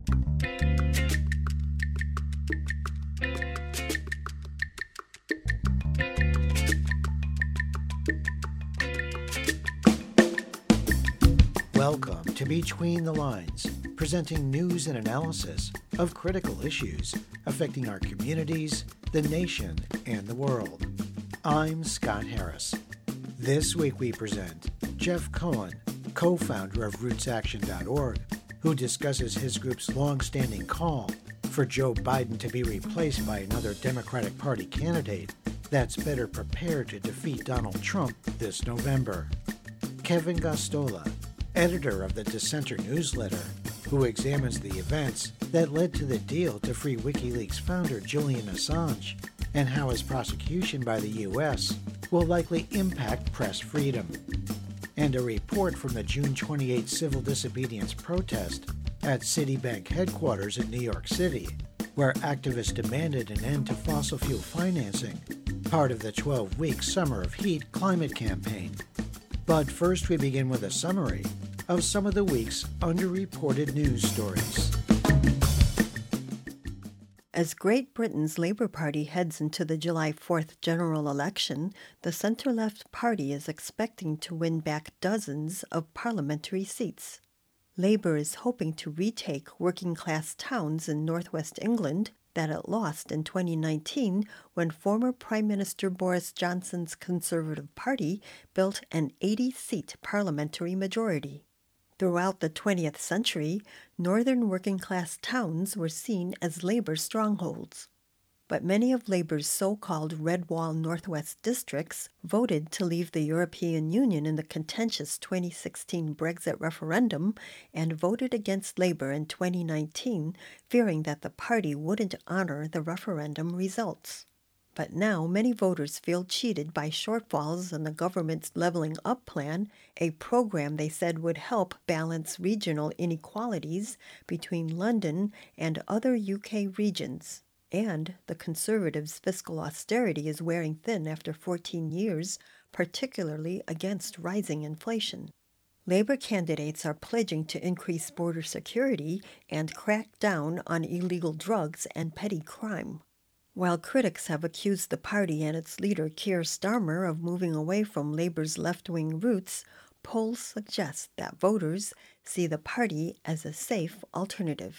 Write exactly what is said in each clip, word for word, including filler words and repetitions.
Welcome to Between the Lines, presenting news and analysis of critical issues affecting our communities, the nation, and the world. I'm Scott Harris. This week we present Jeff Cohen, co-founder of roots action dot org, who discusses his group's long-standing call for Joe Biden to be replaced by another Democratic Party candidate that's better prepared to defeat Donald Trump this November. Kevin Gosztola, editor of the Dissenter newsletter, who examines the events that led to the deal to free WikiLeaks founder Julian Assange and how his prosecution by the U S will likely impact press freedom. And a report from the June twenty-eighth civil disobedience protest at Citibank headquarters in New York City, where activists demanded an end to fossil fuel financing, part of the twelve-week Summer of Heat climate campaign. But first we begin with a summary of some of the week's underreported news stories. As Great Britain's Labour Party heads into the July fourth general election, the centre-left party is expecting to win back dozens of parliamentary seats. Labour is hoping to retake working-class towns in northwest England that it lost in twenty nineteen when former Prime Minister Boris Johnson's Conservative Party built an eighty-seat parliamentary majority. Throughout the twentieth century, northern working-class towns were seen as Labour strongholds. But many of Labour's so-called Red Wall Northwest districts voted to leave the European Union in the contentious twenty sixteen Brexit referendum and voted against Labour in twenty nineteen, fearing that the party wouldn't honour the referendum results. But now many voters feel cheated by shortfalls in the government's Levelling Up plan, a program they said would help balance regional inequalities between London and other U K regions. And the Conservatives' fiscal austerity is wearing thin after fourteen years, particularly against rising inflation. Labour candidates are pledging to increase border security and crack down on illegal drugs and petty crime. While critics have accused the party and its leader Keir Starmer of moving away from Labour's left-wing roots, polls suggest that voters see the party as a safe alternative.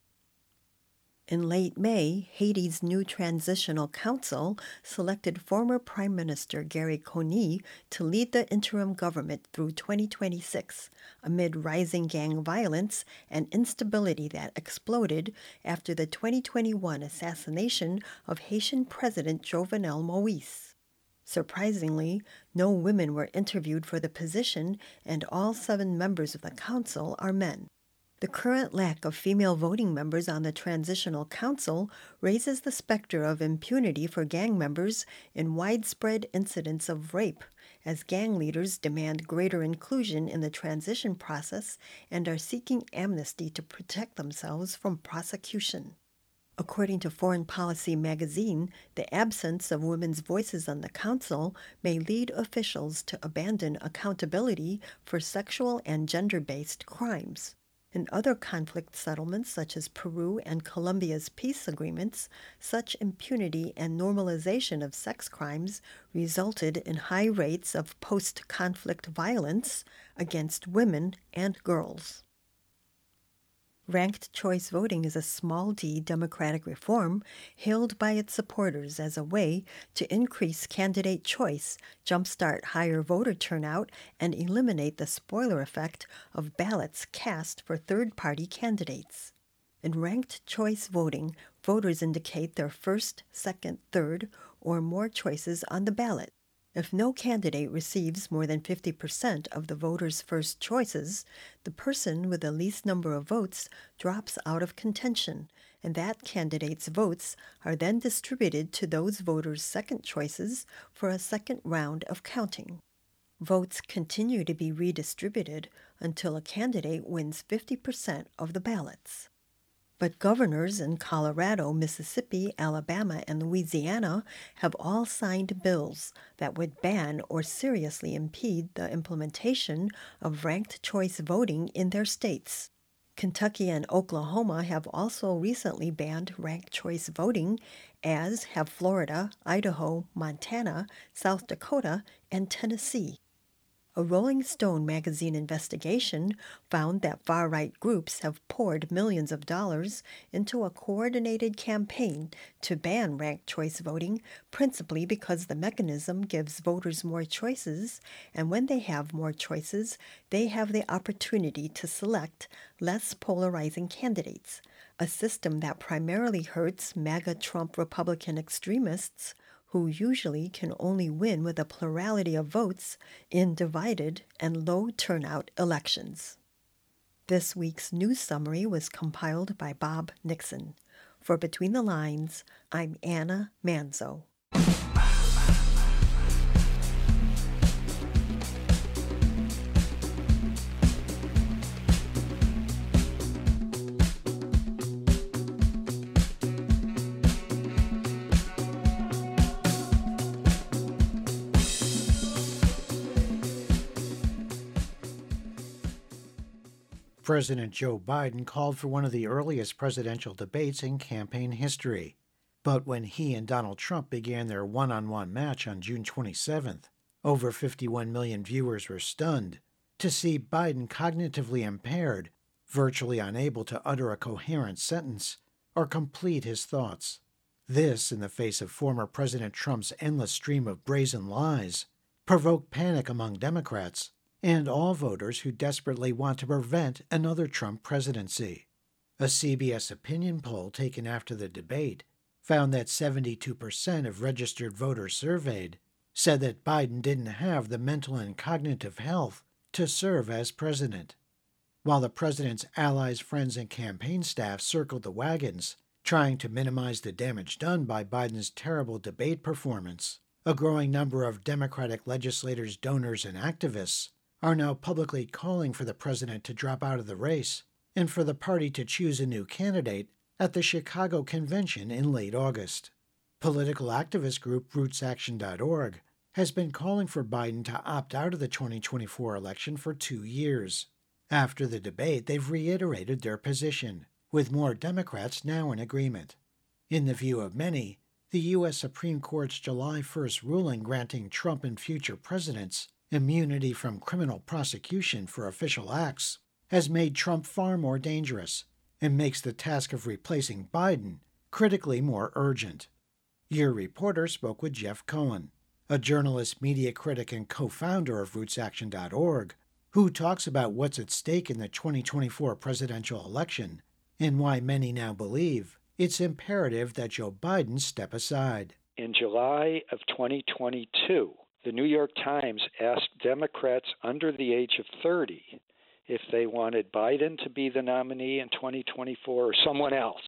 In late May, Haiti's new transitional council selected former Prime Minister Gary Conille to lead the interim government through twenty twenty-six, amid rising gang violence and instability that exploded after the twenty twenty-one assassination of Haitian President Jovenel Moïse. Surprisingly, no women were interviewed for the position, and all seven members of the council are men. The current lack of female voting members on the Transitional Council raises the specter of impunity for gang members in widespread incidents of rape, as gang leaders demand greater inclusion in the transition process and are seeking amnesty to protect themselves from prosecution. According to Foreign Policy magazine, the absence of women's voices on the council may lead officials to abandon accountability for sexual and gender-based crimes. In other conflict settlements, such as Peru and Colombia's peace agreements, such impunity and normalization of sex crimes resulted in high rates of post-conflict violence against women and girls. Ranked choice voting is a small d democratic reform hailed by its supporters as a way to increase candidate choice, jumpstart higher voter turnout, and eliminate the spoiler effect of ballots cast for third-party candidates. In ranked choice voting, voters indicate their first, second, third, or more choices on the ballot. If no candidate receives more than fifty percent of the voters' first choices, the person with the least number of votes drops out of contention, and that candidate's votes are then distributed to those voters' second choices for a second round of counting. Votes continue to be redistributed until a candidate wins fifty percent of the ballots. But governors in Colorado, Mississippi, Alabama, and Louisiana have all signed bills that would ban or seriously impede the implementation of ranked choice voting in their states. Kentucky and Oklahoma have also recently banned ranked choice voting, as have Florida, Idaho, Montana, South Dakota, and Tennessee. A Rolling Stone magazine investigation found that far-right groups have poured millions of dollars into a coordinated campaign to ban ranked choice voting, principally because the mechanism gives voters more choices, and when they have more choices, they have the opportunity to select less polarizing candidates, a system that primarily hurts MAGA Trump Republican extremists who usually can only win with a plurality of votes in divided and low-turnout elections. This week's news summary was compiled by Bob Nixon. For Between the Lines, I'm Anna Manzo. President Joe Biden called for one of the earliest presidential debates in campaign history. But when he and Donald Trump began their one-on-one match on June twenty-seventh, over fifty-one million viewers were stunned to see Biden cognitively impaired, virtually unable to utter a coherent sentence or complete his thoughts. This, in the face of former President Trump's endless stream of brazen lies, provoked panic among Democrats and all voters who desperately want to prevent another Trump presidency. A C B S opinion poll taken after the debate found that seventy-two percent of registered voters surveyed said that Biden didn't have the mental and cognitive health to serve as president. While the president's allies, friends, and campaign staff circled the wagons, trying to minimize the damage done by Biden's terrible debate performance, a growing number of Democratic legislators, donors, and activists are now publicly calling for the president to drop out of the race and for the party to choose a new candidate at the Chicago convention in late August. Political activist group Roots Action dot org has been calling for Biden to opt out of the twenty twenty-four election for two years. After the debate, they've reiterated their position, with more Democrats now in agreement. In the view of many, the U S Supreme Court's July first ruling granting Trump and future presidents immunity from criminal prosecution for official acts has made Trump far more dangerous and makes the task of replacing Biden critically more urgent. Your reporter spoke with Jeff Cohen, a journalist, media critic, and co-founder of Roots Action dot org, who talks about what's at stake in the twenty twenty-four presidential election and why many now believe it's imperative that Joe Biden step aside. In July of twenty twenty-two, the New York Times asked Democrats under the age of thirty if they wanted Biden to be the nominee in twenty twenty-four or someone else,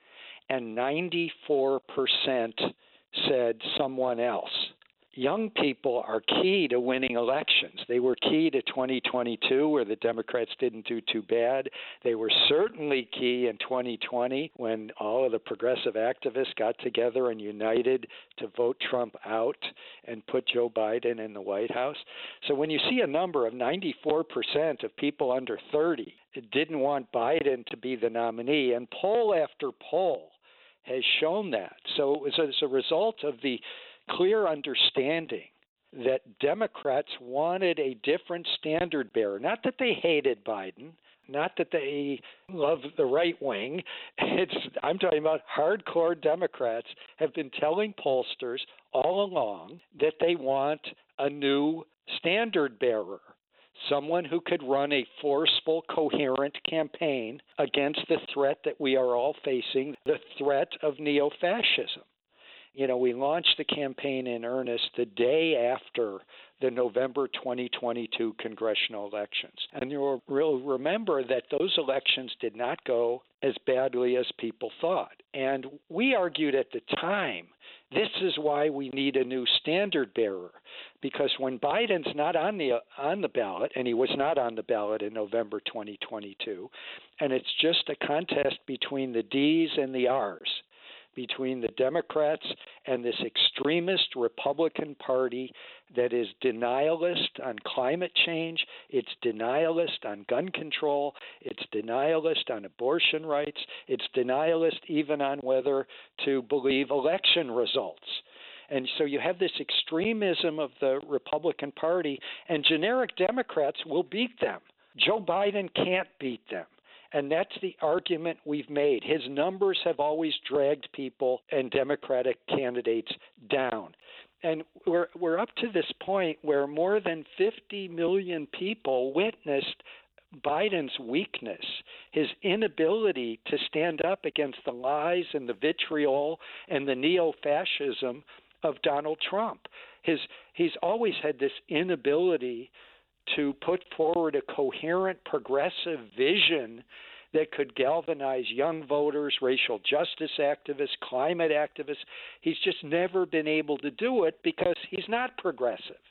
and ninety-four percent said someone else. Young people are key to winning elections. They were key to twenty twenty-two, where the Democrats didn't do too bad. They were certainly key in twenty twenty, when all of the progressive activists got together and united to vote Trump out and put Joe Biden in the White House. So when you see a number of ninety-four percent of people under thirty didn't want Biden to be the nominee, and poll after poll has shown that. So it was as a result of the clear understanding that Democrats wanted a different standard bearer. Not that they hated Biden, not that they loved the right wing. It's, I'm talking about hardcore Democrats have been telling pollsters all along that they want a new standard bearer, someone who could run a forceful, coherent campaign against the threat that we are all facing, the threat of neo-fascism. You know, we launched the campaign in earnest the day after the November twenty twenty-two congressional elections. And you'll remember that those elections did not go as badly as people thought. And we argued at the time, this is why we need a new standard bearer, because when Biden's not on the on the ballot, and he was not on the ballot in November twenty twenty-two, and it's just a contest between the D's and the R's, between the Democrats and this extremist Republican Party that is denialist on climate change, it's denialist on gun control, it's denialist on abortion rights, it's denialist even on whether to believe election results. And so you have this extremism of the Republican Party, and generic Democrats will beat them. Joe Biden can't beat them. And that's the argument we've made. His numbers have always dragged people and Democratic candidates down. And we're we're up to this point where more than fifty million people witnessed Biden's weakness, his inability to stand up against the lies and the vitriol and the neo-fascism of Donald Trump. His he's always had this inability to put forward a coherent, progressive vision that could galvanize young voters, racial justice activists, climate activists. He's just never been able to do it because he's not progressive.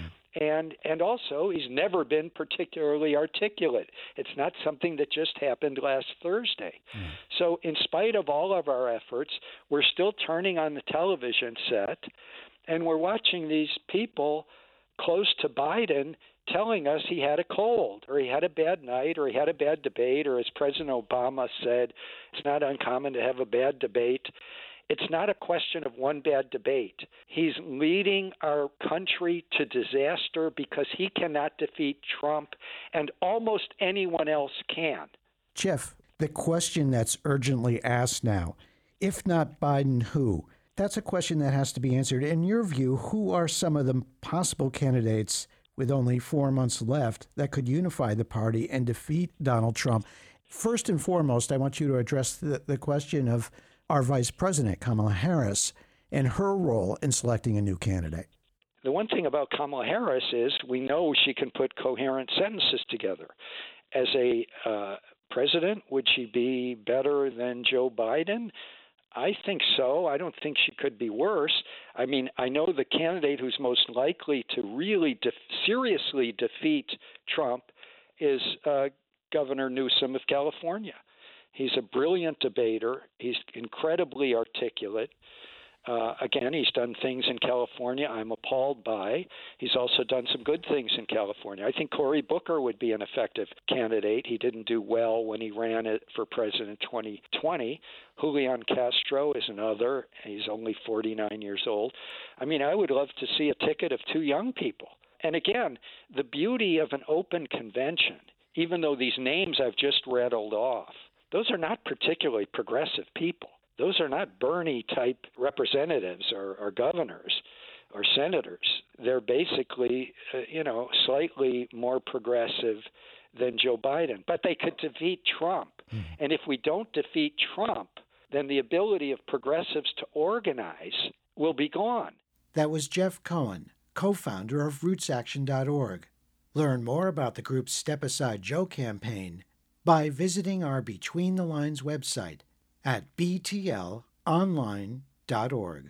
And and also, he's never been particularly articulate. It's not something that just happened last Thursday. Mm. So in spite of all of our efforts, we're still turning on the television set, and we're watching these people close to Biden telling us he had a cold or he had a bad night or he had a bad debate, or as President Obama said, it's not uncommon to have a bad debate. It's not a question of one bad debate. He's leading our country to disaster because he cannot defeat Trump, and almost anyone else can. Jeff, the question that's urgently asked now, if not Biden, who? That's a question that has to be answered. In your view, who are some of the possible candidates with only four months left that could unify the party and defeat Donald Trump? First and foremost, I want you to address the, the question of our Vice President, Kamala Harris, and her role in selecting a new candidate. The one thing about Kamala Harris is we know she can put coherent sentences together. As a uh, president, would she be better than Joe Biden? I think so. I don't think she could be worse. I mean, I know the candidate who's most likely to really de- seriously defeat Trump is uh, Governor Newsom of California. He's a brilliant debater. He's incredibly articulate. Uh, again, he's done things in California I'm appalled by. He's also done some good things in California. I think Cory Booker would be an effective candidate. He didn't do well when he ran it for president twenty twenty. Julian Castro is another. He's only forty-nine years old. I mean, I would love to see a ticket of two young people. And again, the beauty of an open convention, even though these names I've just rattled off, those are not particularly progressive people. Those are not Bernie-type representatives or, or governors or senators. They're basically, uh, you know, slightly more progressive than Joe Biden. But they could defeat Trump. Mm. And if we don't defeat Trump, then the ability of progressives to organize will be gone. That was Jeff Cohen, co-founder of roots action dot org. Learn more about the group's Step Aside Joe campaign by visiting our Between the Lines website at b t l online dot org.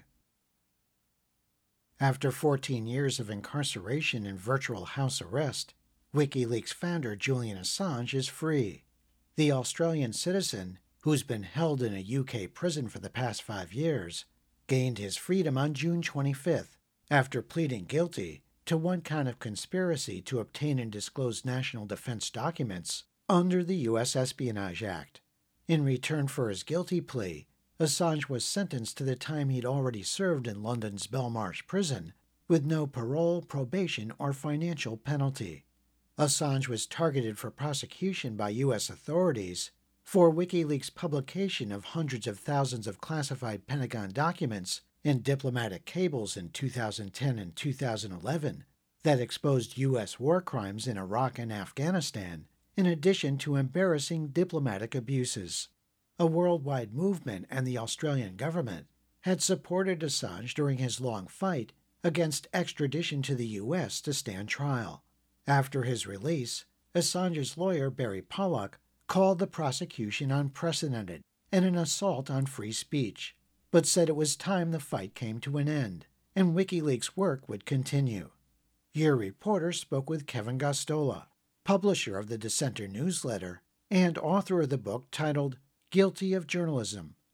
After fourteen years of incarceration and virtual house arrest, WikiLeaks founder Julian Assange is free. The Australian citizen, who's been held in a U K prison for the past five years, gained his freedom on June twenty-fifth after pleading guilty to one count of conspiracy to obtain and disclose national defense documents under the U S Espionage Act. In return for his guilty plea, Assange was sentenced to the time he'd already served in London's Belmarsh prison, with no parole, probation, or financial penalty. Assange was targeted for prosecution by U S authorities for WikiLeaks' publication of hundreds of thousands of classified Pentagon documents and diplomatic cables in two thousand ten and two thousand eleven that exposed U S war crimes in Iraq and Afghanistan, in addition to embarrassing diplomatic abuses. A worldwide movement and the Australian government had supported Assange during his long fight against extradition to the U S to stand trial. After his release, Assange's lawyer Barry Pollock called the prosecution unprecedented and an assault on free speech, but said it was time the fight came to an end and WikiLeaks' work would continue. Your reporter spoke with Kevin Gosztola, publisher of the Dissenter newsletter and author of the book titled Guilty of Journalism,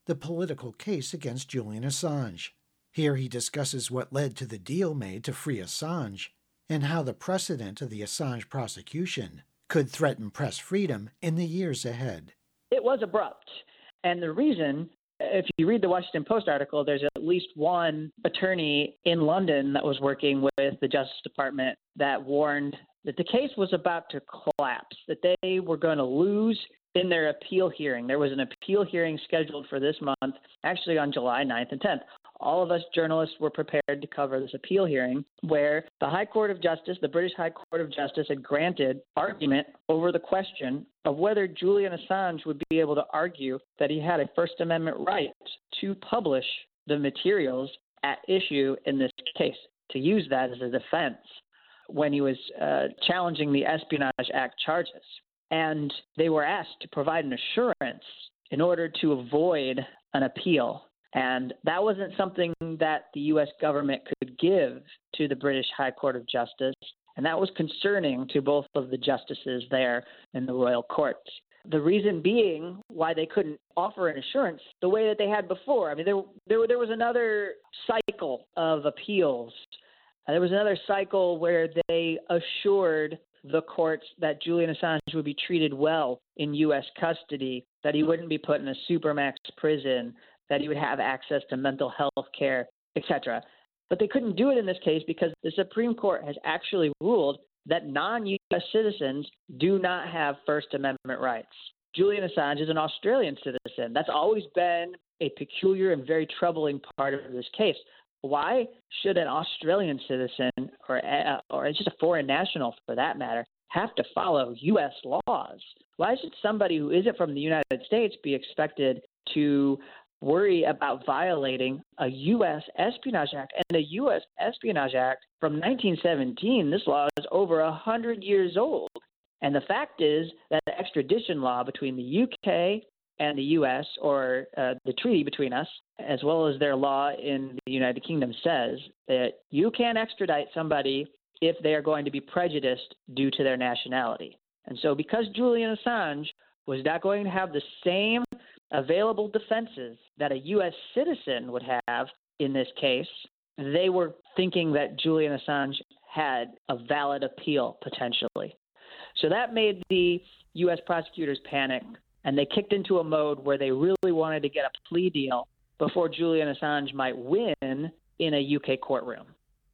the political case against Julian Assange. Here he discusses what led to the deal made to free Assange and how the precedent of the Assange prosecution could threaten press freedom in the years ahead. It was abrupt. And the reason, if you read the Washington Post article, there's at least one attorney in London that was working with the Justice Department that warned that the case was about to collapse, that they were going to lose in their appeal hearing. There was an appeal hearing scheduled for this month, actually on July ninth and tenth. All of us journalists were prepared to cover this appeal hearing where the High Court of Justice, the British High Court of Justice, had granted argument over the question of whether Julian Assange would be able to argue that he had a First Amendment right to publish the materials at issue in this case, to use that as a defense when he was uh, challenging the Espionage Act charges. And they were asked to provide an assurance in order to avoid an appeal. And that wasn't something that the U S government could give to the British High Court of Justice, and that was concerning to both of the justices there in the royal courts. The reason being why they couldn't offer an assurance the way that they had before. I mean, there there, there was another cycle of appeals. There was another cycle where they assured the courts that Julian Assange would be treated well in U S custody, that he wouldn't be put in a supermax prison, that he would have access to mental health care, et cetera. But they couldn't do it in this case because the Supreme Court has actually ruled that non-U S citizens do not have First Amendment rights. Julian Assange is an Australian citizen. That's always been a peculiar and very troubling part of this case. Why should an Australian citizen, or uh, or just a foreign national for that matter, have to follow U S laws? Why should somebody who isn't from the United States be expected to worry about violating a U S Espionage Act? And the U S Espionage Act from nineteen seventeen, this law is over one hundred years old. And the fact is that the extradition law between the U K and the U S, or uh, the treaty between us, as well as their law in the United Kingdom, says that you can't extradite somebody if they are going to be prejudiced due to their nationality. And so because Julian Assange was not going to have the same available defenses that a U S citizen would have in this case, they were thinking that Julian Assange had a valid appeal potentially. So that made the U S prosecutors panic, and they kicked into a mode where they really wanted to get a plea deal before Julian Assange might win in a U K courtroom.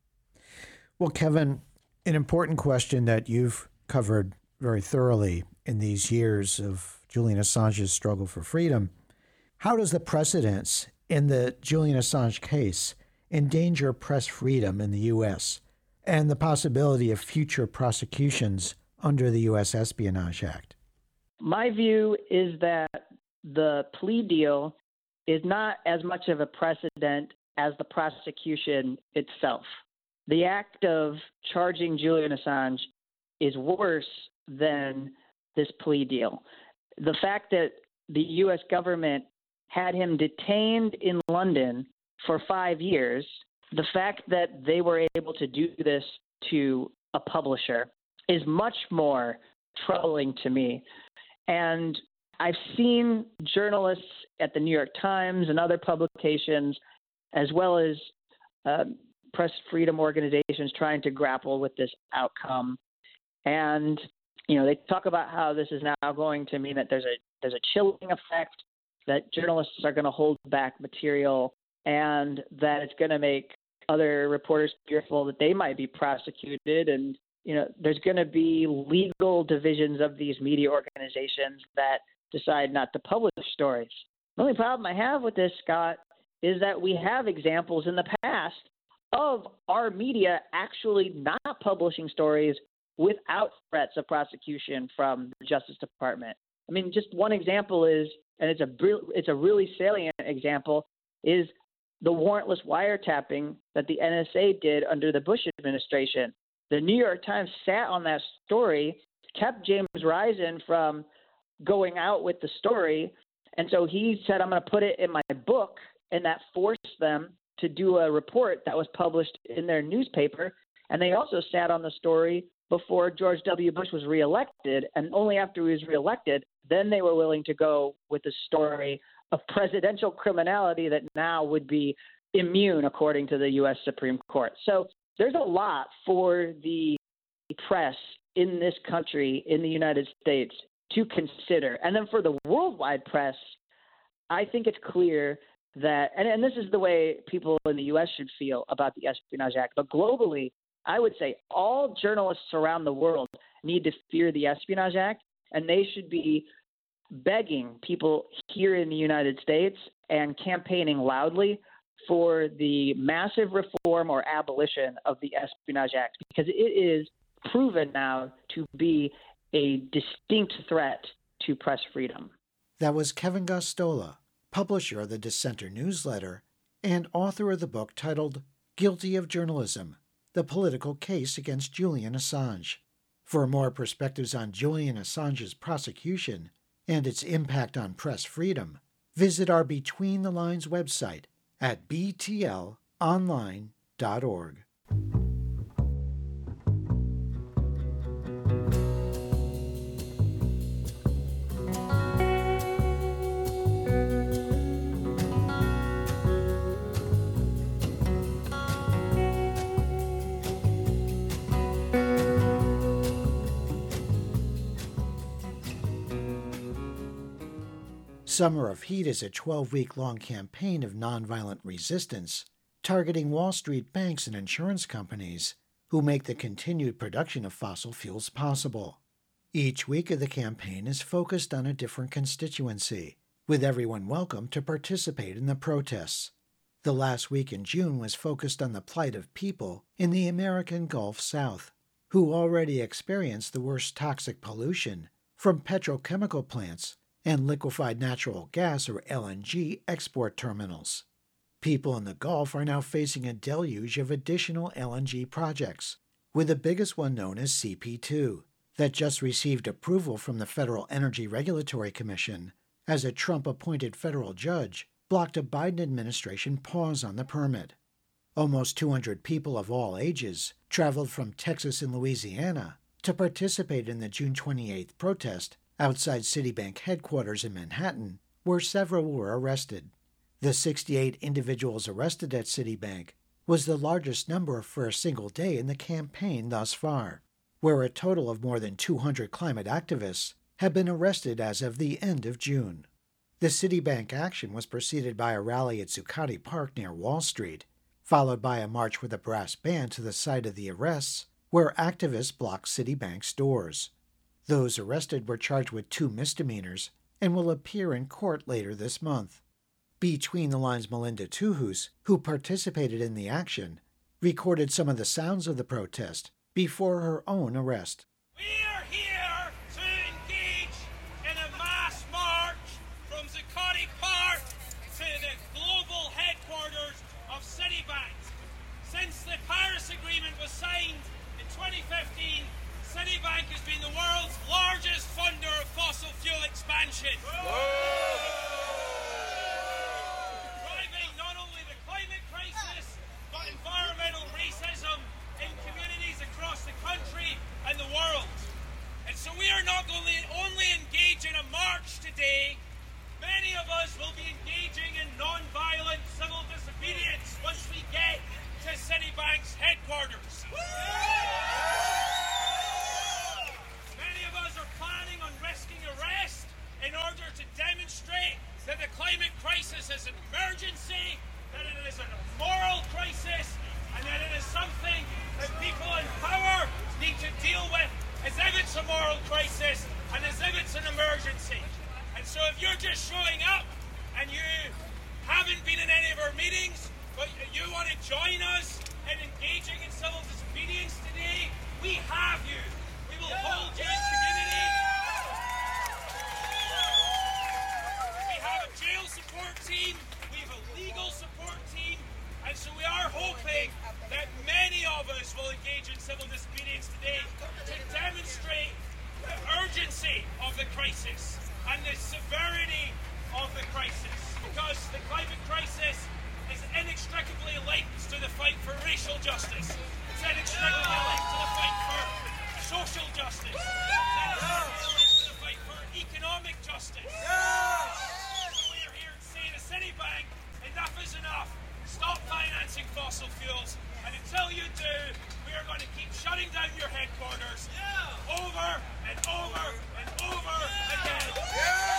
Well, Kevin, an important question that you've covered very thoroughly in these years of Julian Assange's struggle for freedom. How does the precedents in the Julian Assange case endanger press freedom in the U S and the possibility of future prosecutions under the U S Espionage Act? My view is that the plea deal is not as much of a precedent as the prosecution itself. The act of charging Julian Assange is worse than this plea deal. The fact that the U S government had him detained in London for five years, the fact that they were able to do this to a publisher is much more troubling to me. And I've seen journalists at the New York Times and other publications, as well as uh, press freedom organizations, trying to grapple with this outcome. And, you know, they talk about how this is now going to mean that there's a there's a chilling effect, that journalists are going to hold back material, and that it's going to make other reporters fearful that they might be prosecuted. And, you know, there's going to be legal divisions of these media organizations that decide not to publish stories. The only problem I have with this, Scott, is that we have examples in the past of our media actually not publishing stories without threats of prosecution from the Justice Department. I mean, just one example is, and it's a it's a really salient example, is the warrantless wiretapping that the N S A did under the Bush administration. The New York Times sat on that story, kept James Risen from going out with the story, and so he said, I'm going to put it in my book, and that forced them to do a report that was published in their newspaper. And they also sat on the story before George W. Bush was reelected. And only after he was reelected, then they were willing to go with the story of presidential criminality that now would be immune, according to the U S Supreme Court. So there's a lot for the press in this country, in the United States, to consider. And then for the worldwide press, I think it's clear that, and, and this is the way people in the U S should feel about the Espionage Act, but globally, I would say all journalists around the world need to fear the Espionage Act, and they should be begging people here in the United States and campaigning loudly for the massive reform or abolition of the Espionage Act, because it is proven now to be a distinct threat to press freedom. That was Kevin Gosztola, publisher of the Dissenter newsletter and author of the book titled Guilty of Journalism, The Political Case Against Julian Assange. For more perspectives on Julian Assange's prosecution and its impact on press freedom, visit our Between the Lines website at b t l online dot org. Summer of Heat is a twelve-week-long campaign of nonviolent resistance targeting Wall Street banks and insurance companies who make the continued production of fossil fuels possible. Each week of the campaign is focused on a different constituency, with everyone welcome to participate in the protests. The last week in June was focused on the plight of people in the American Gulf South, who already experience the worst toxic pollution from petrochemical plants and liquefied natural gas, or L N G, export terminals. People in the Gulf are now facing a deluge of additional L N G projects, with the biggest one known as C P two, that just received approval from the Federal Energy Regulatory Commission as a Trump-appointed federal judge blocked a Biden administration pause on the permit. Almost two hundred people of all ages traveled from Texas and Louisiana to participate in the June twenty-eighth protest outside Citibank headquarters in Manhattan, where several were arrested. The sixty-eight individuals arrested at Citibank was the largest number for a single day in the campaign thus far, where a total of more than two hundred climate activists have been arrested as of the end of June. The Citibank action was preceded by a rally at Zuccotti Park near Wall Street, followed by a march with a brass band to the site of the arrests, where activists blocked Citibank's doors. Those arrested were charged with two misdemeanors and will appear in court later this month. Between the Lines' Melinda Tuhus, who participated in the action, recorded some of the sounds of the protest before her own arrest. We're here to engage in a mass march from Zuccotti Park to the global headquarters of Citibank. Since the Paris Agreement was signed in twenty fifteen, Citibank has been the world's largest funder of fossil fuel expansion. Driving not only the climate crisis, but environmental racism in communities across the country and the world. And so we are not only, only engaged in a march today, many of us will be engaging in non-violent civil disobedience once we get to Citibank's headquarters. Many of us are planning on risking arrest in order to demonstrate that the climate crisis is an emergency, that it is a moral crisis, and that it is something that people in power need to deal with as if it's a moral crisis and as if it's an emergency. And so if you're just showing up and you haven't been in any of our meetings, but you want to join us in engaging in civil disobedience today, we have you. We will hold you in community. We have a jail support team. We have a legal support team. And so we are hoping that many of us will engage in civil disobedience today to demonstrate the urgency of the crisis and the severity of the crisis. Because the climate crisis is inextricably linked to the fight for racial justice. It's inextricably linked to the fight for financing fossil fuels. And until you do, we are going to keep shutting down your headquarters yeah. over and over and over yeah. again. Yeah.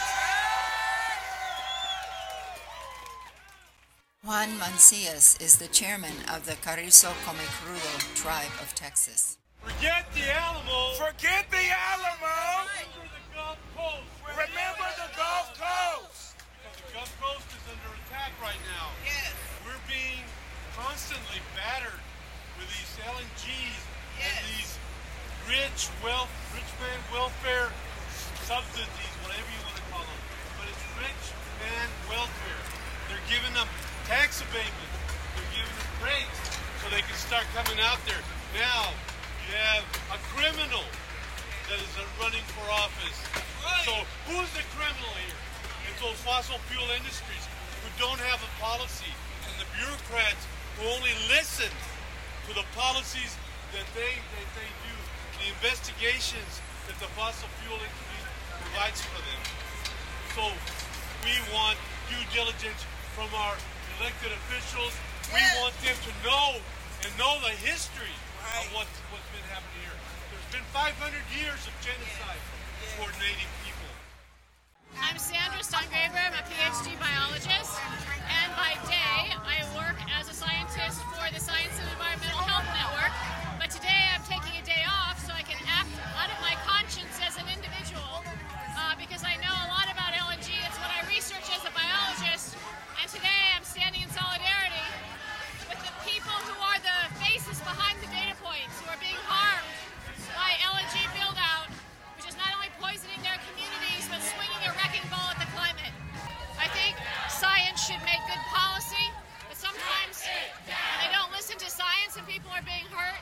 Juan Mancias is the chairman of the Carrizo Comecrudo tribe of Texas. Forget the Alamo. Forget the Alamo. Remember the Gulf Coast. Remember the Gulf Coast. The Gulf Coast is under attack right now. Yes. We're being constantly battered with these L N Gs yes. and these rich wealth, rich man welfare subsidies, whatever you want to call them. But it's rich man welfare. They're giving them tax abatement. They're giving them breaks so they can start coming out there. Now you have a criminal that is running for office. Right. So who's the criminal here? It's those fossil fuel industries who don't have a policy, and the bureaucrats who only listen to the policies that they that they do, the investigations that the fossil fuel industry provides for them. So we want due diligence from our elected officials. Yes. We want them to know and know the history right. of what's, what's been happening here. There's been five hundred years of genocide yes. toward Native people. I'm Sandra Stongraber. I'm a PhD biologist, and by day I work as a scientist for the Science and Environmental Health Network. But today I'm taking a day off so I can act out of my conscience as an individual, uh, because I know a lot about L N G. It's what I research as a biologist, and today I'm standing in solidarity with the people who are the faces behind the data points, who are being harmed by L N G build-out, which is not only poisoning their communities, but swinging a wrecking ball at the climate. I think science should make good policy, but sometimes when they don't listen to science and people are being hurt,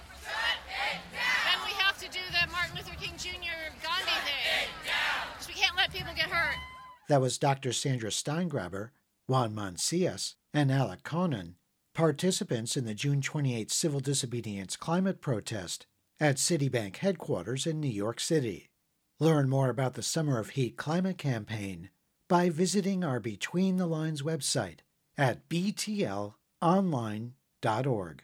then we have to do the Martin Luther King Junior Gandhi thing, because we can't let people get hurt. That was Doctor Sandra Steingraber, Juan Mancias, and Alec Conan, participants in the June twenty-eighth civil disobedience climate protest at Citibank headquarters in New York City. Learn more about the Summer of Heat climate campaign by visiting our Between the Lines website at b t l online dot org.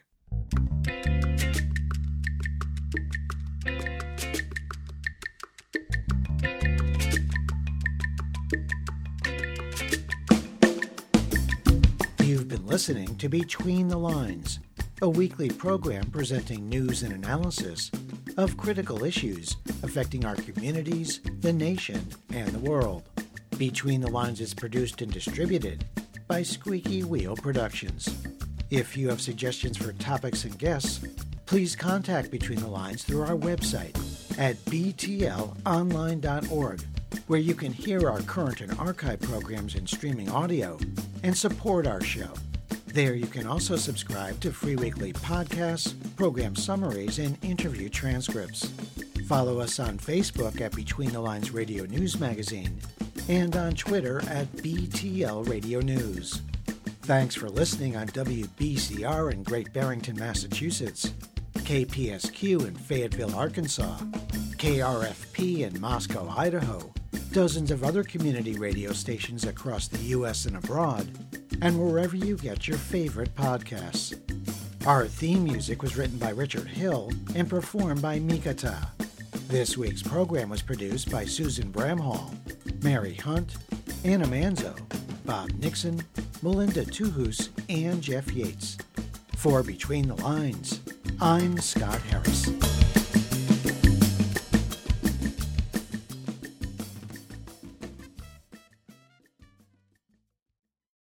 You've been listening to Between the Lines, a weekly program presenting news and analysis of critical issues affecting our communities, the nation, and the world. Between the Lines is produced and distributed by Squeaky Wheel Productions. If you have suggestions for topics and guests, please contact Between the Lines through our website at b t l online dot org, where you can hear our current and archive programs in streaming audio and support our show. There you can also subscribe to free weekly podcasts, program summaries, and interview transcripts. Follow us on Facebook at Between the Lines Radio News Magazine and on Twitter at B T L Radio News. Thanks for listening on W B C R in Great Barrington, Massachusetts, K P S Q in Fayetteville, Arkansas, K R F P in Moscow, Idaho, dozens of other community radio stations across the U S and abroad, and wherever you get your favorite podcasts. Our theme music was written by Richard Hill and performed by Mikata. This week's program was produced by Susan Bramhall, Mary Hunt, Anna Manzo, Bob Nixon, Melinda Tuhus, and Jeff Yates. For Between the Lines, I'm Scott Harris.